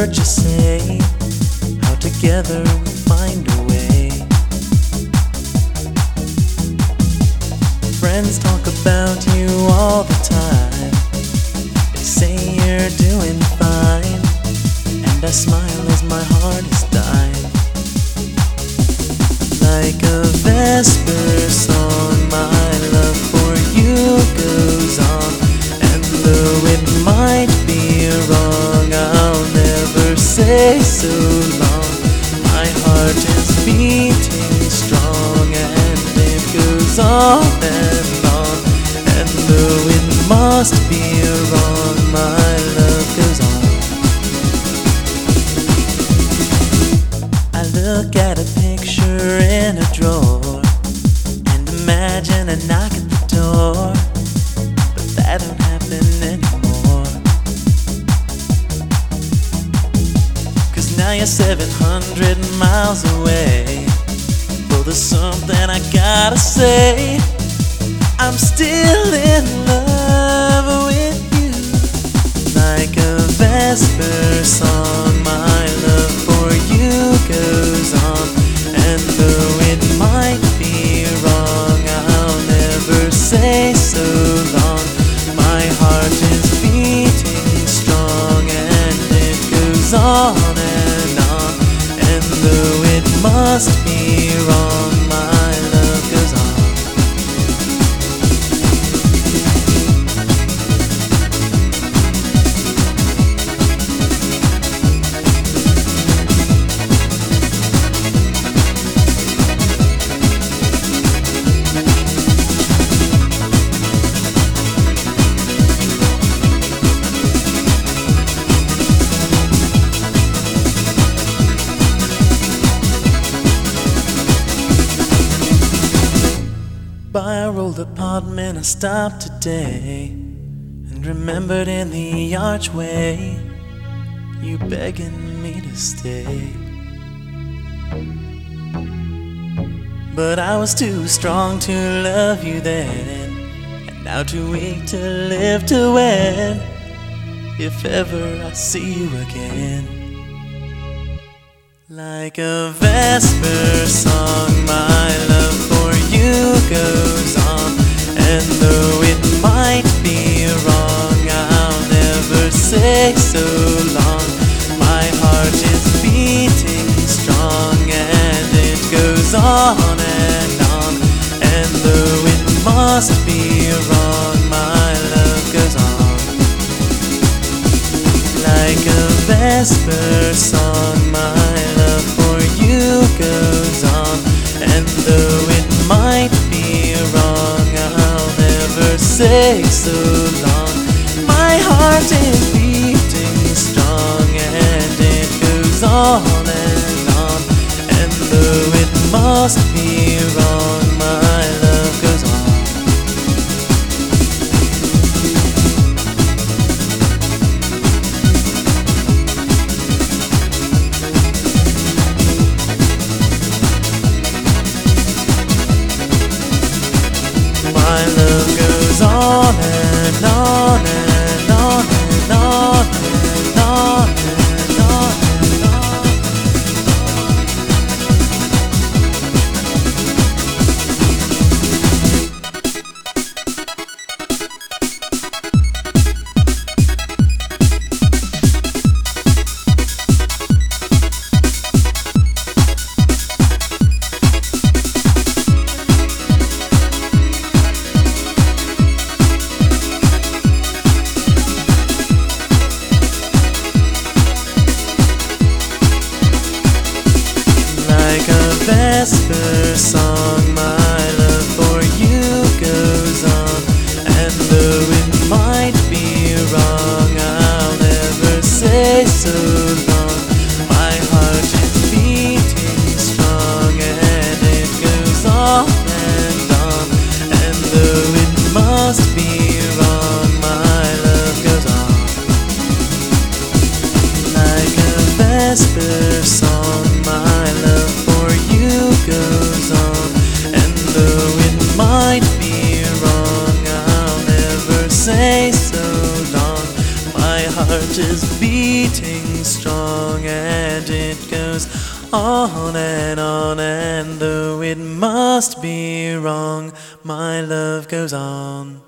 heard you say how together we find a way. Friends talk about you all the time. They say you're doing fine, and I smile as my heart is dying. Like a Vesper song, my love for you goes on. And though it might be wrong, I'll never say so long. My heart is beating strong, and it goes on and on. And though it must be wrong, my love goes on. I look at a picture in a drawer and imagine a knock at the door, but that don't happen anymore. 'Cause now you're 700 miles away. Well, there's something I gotta say. I'm still in love with you. Like a Vesper song, my love for you goes on. And though it might be wrong, I'll never say so long. My heart is beating strong, and it goes on and on. And though it must be wrong, my love goes on. By a old apartment I stopped today and remembered in the archway you begging me to stay. But I was too strong to love you then, and now too weak to live to win. If ever I see you again. Like a Vesper song, my love for you goes on. And though it might be wrong, I'll never say so long. My heart is beating strong, and it goes on and on. And though it must be wrong, my love goes on. Like a Vesper song, my love for you goes on. And though it might be wrong, I'll never say so long. My heart is beating strong, and it goes on and on. And though it must be wrong, my love goes on. My love goes on and on and on and on and on and on and on. Like a Vesper song, my love for you goes on. And though it might be wrong, I'll never say so long. My heart is beating strong, and it goes on and on. And though it must be wrong, my love goes on. Like a Vesper song, my love for you goes on. And just beating strong, and it goes on, and though it must be wrong, my love goes on.